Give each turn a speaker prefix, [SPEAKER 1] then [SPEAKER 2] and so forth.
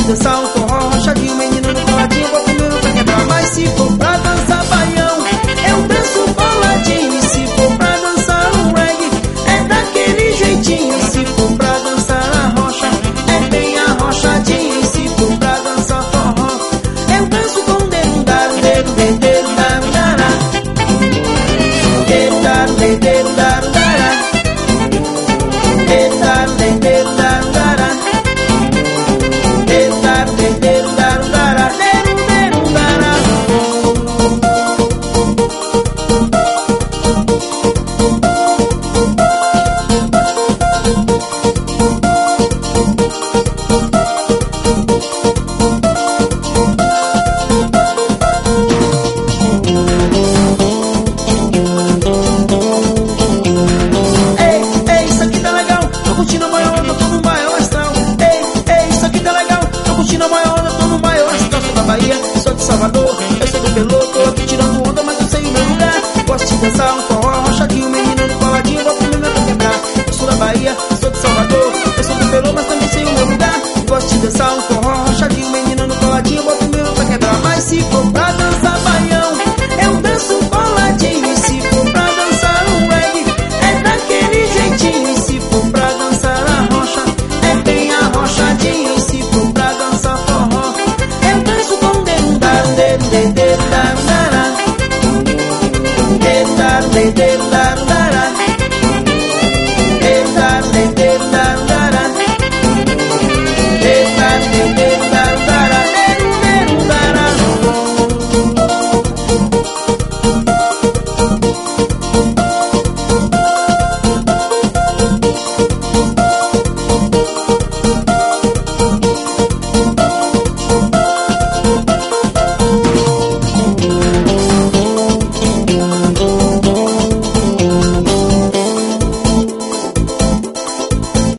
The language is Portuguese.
[SPEAKER 1] dançar um forró rochadinho, menino no coladinho, boto meu pra quebrar. Mas se for pra dançar baião, eu danço coladinho. E se for pra dançar um reggae, é daquele jeitinho. E se for pra dançar a rocha, é bem arrochadinho. E se for pra dançar forró, eu danço com dedo, daru, dedo, dedo, dedo, daru, dará. Dedo, daru, dedo, dedo, daru, dará. Dedo, daru, dedo, dedo, daru, dará. Dedo, daru, dedo, dedo, daru, dará. Dedo, dedo, dará. Ei, isso aqui tá legal, tô curtindo a maior onda, tô no maior astral. Ei, isso aqui tá legal, tô curtindo a maior onda, tô no maior astral. Sou da Bahia, sou de Salvador, eu sou do Pelô, tô aqui tirando onda, mas eu sei o meu lugar. Gosto de dançar um forró rochadinho, menino no coladinho, boto meu pra quebrar. Eu sou da Bahia, sou de Salvador, eu sou do Pelô, mas também sei o meu lugar. Gosto de dançar um forró rochadinho, menino no coladinho, boto meu pra quebrar. Mas se for pra dançar baião, eu danço coladinho. E se for pra dançar um reggae, é daquele jeitinho. E se for pra dançar a rocha, é bem arrochadinho. E se for pra dançar forró, eu danço com dedo, dedo, dedo, dedo, dedo.